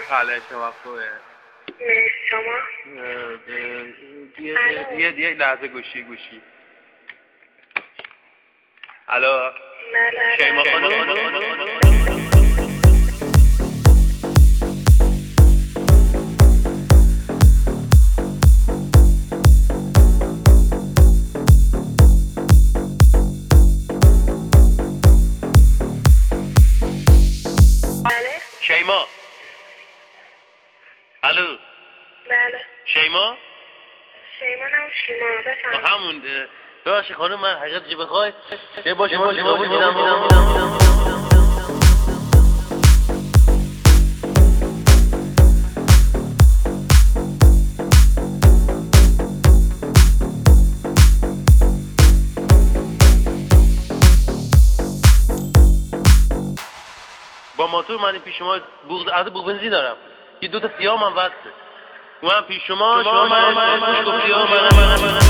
بله شما خوبه. شما یه لحظه گوشی الو شیما خانم شیما الو بله شیما نم شیما بفهم همون ببخشی خانم من حقیقتش بخوای یه باشه با موتور من پیش شما از بنزین دارم یه دو تا سیاه من واسه من پیش شما من سیاه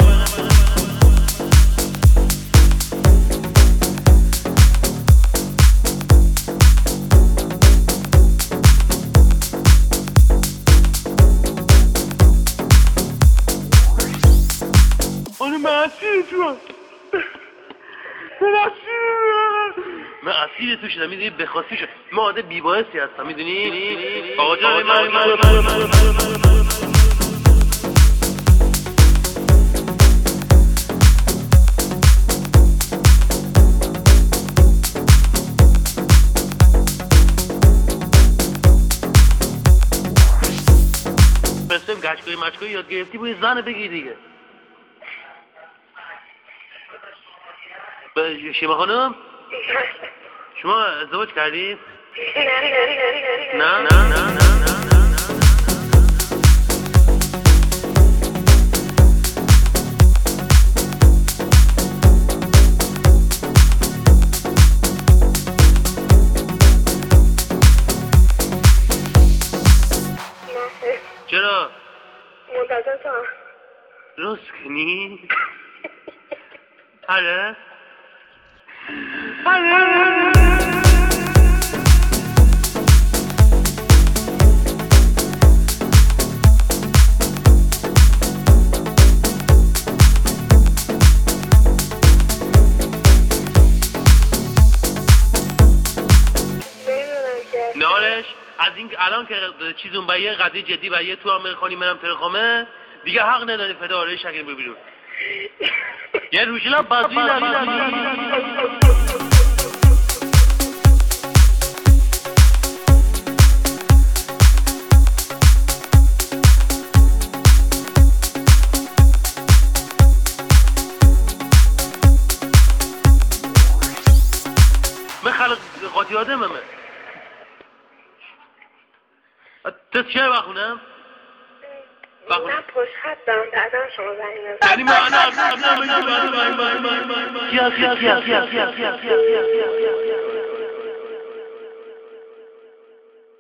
من اسیر تو شدم میدونی بخواستی شد من آده بیبایستی هستم میدونی آقا جان من بسیم گشتگاهی مشگاهی یاد گرفتی باید زن بگی دیگه شیما خانم شما ازدواج کردید؟ نه چرا؟ منتظرتم درست کنی؟ آره؟ نارش از این الان که چیزون با یه قضیه جدی و یه تو امریکانی منم تلخامه دیگه حق نداری فدا آره شکل ببینون یه روشیلا بازی من خلق قاطی آدمه من تست چه بخونم؟ من پشت خط دارم بعدم شما زنی یعنی من